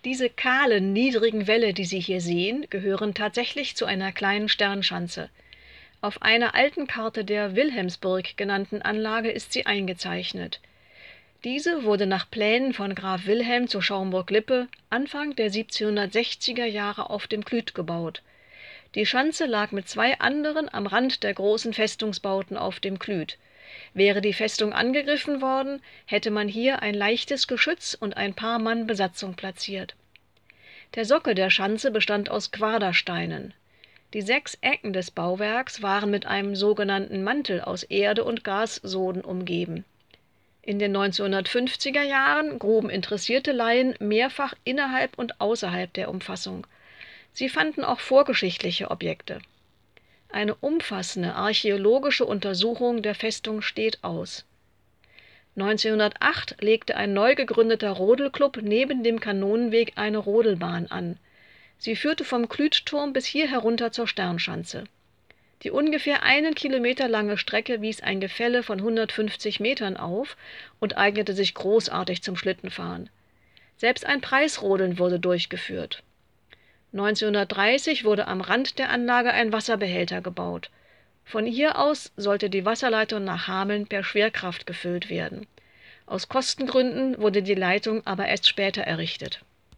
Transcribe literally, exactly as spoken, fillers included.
Diese kahlen, niedrigen Wälle, die Sie hier sehen, gehören tatsächlich zu einer kleinen Sternschanze. Auf einer alten Karte der Wilhelmsburg genannten Anlage ist sie eingezeichnet. Diese wurde nach Plänen von Graf Wilhelm zu Schaumburg-Lippe Anfang der siebzehnhundertsechziger Jahre auf dem Klüt gebaut. Die Schanze lag mit zwei anderen am Rand der großen Festungsbauten auf dem Klüt. Wäre die Festung angegriffen worden, hätte man hier ein leichtes Geschütz und ein paar Mann Besatzung platziert. Der Sockel der Schanze bestand aus Quadersteinen. Die sechs Ecken des Bauwerks waren mit einem sogenannten Mantel aus Erde und Gassoden umgeben. In den neunzehnhundertfünfziger Jahren gruben interessierte Laien mehrfach innerhalb und außerhalb der Umfassung. Sie fanden auch vorgeschichtliche Objekte. Eine umfassende archäologische Untersuchung der Festung steht aus. neunzehnhundertacht legte ein neu gegründeter Rodelklub neben dem Kanonenweg eine Rodelbahn an. Sie führte vom Klütturm bis hier herunter zur Sternschanze. Die ungefähr einen Kilometer lange Strecke wies ein Gefälle von hundertfünfzig Metern auf und eignete sich großartig zum Schlittenfahren. Selbst ein Preisrodeln wurde durchgeführt. neunzehnhundertdreißig wurde am Rand der Anlage ein Wasserbehälter gebaut. Von hier aus sollte die Wasserleitung nach Hameln per Schwerkraft gefüllt werden. Aus Kostengründen wurde die Leitung aber erst später errichtet.